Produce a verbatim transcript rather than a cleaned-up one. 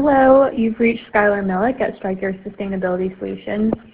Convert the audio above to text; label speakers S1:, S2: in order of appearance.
S1: Hello, you've reached Skylar Millick at Stryker Sustainability Solutions.